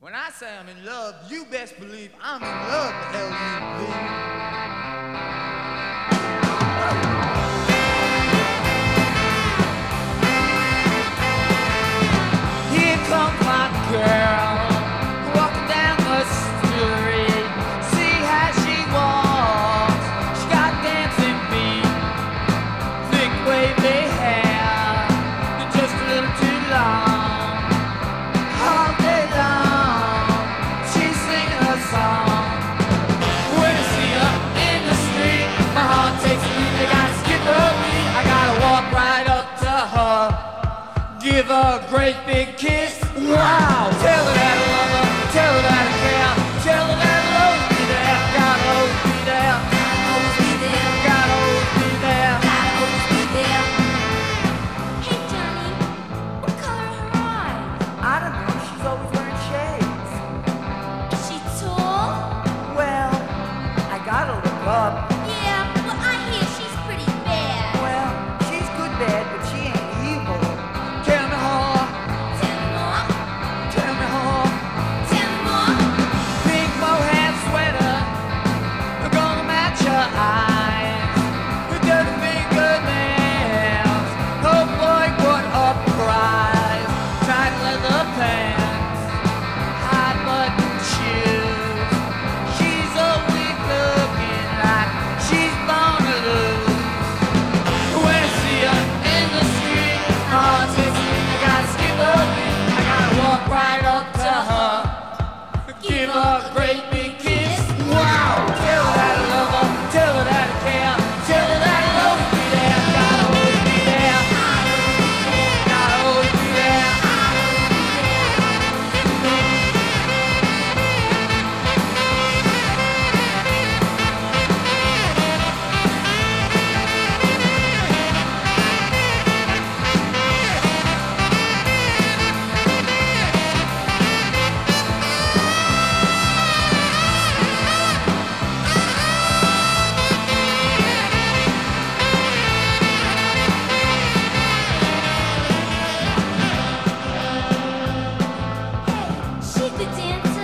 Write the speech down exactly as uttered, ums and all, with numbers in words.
When I say I'm in love, you best believe I'm in love, L U V. Here comes my girl, walking down the street. See how she walks, she got dancing feet, thick wavy hair, and just a little too long. All day long, she's singing her song. When I see her in the street, my heart takes a beat. I gotta skip a beat, I gotta walk right up to her, give her a great big kiss. Wow! Tell her that I love her, tell her that I care, tell her that I'll always be there, gotta always be there, Always be there, gotta always be there. gotta always be there. Hey Johnny, what color are her eyes? I don't know, she's always wearing shades. Is she tall? Well, I gotta look up. Yeah, well I hear she's pretty bad. Well, she's good bad, but she ain't evil. Tell me how, Tell me more, tell me how. tell me more. Pink mohair sweater, they're gonna match your eyes. With dirty fingernails, oh boy, what a prize. Tight leather pants, high button shoes. She's always looking like she's born to lose. When I see her in the street, my heart takes me. I gotta skip a beat, I gotta walk right up to her, give her a great big kiss. Wow! Tell her that I love her, tell her that I care, tell her that I'll always be there, gotta always be there, gotta always be there. Hey, she could dance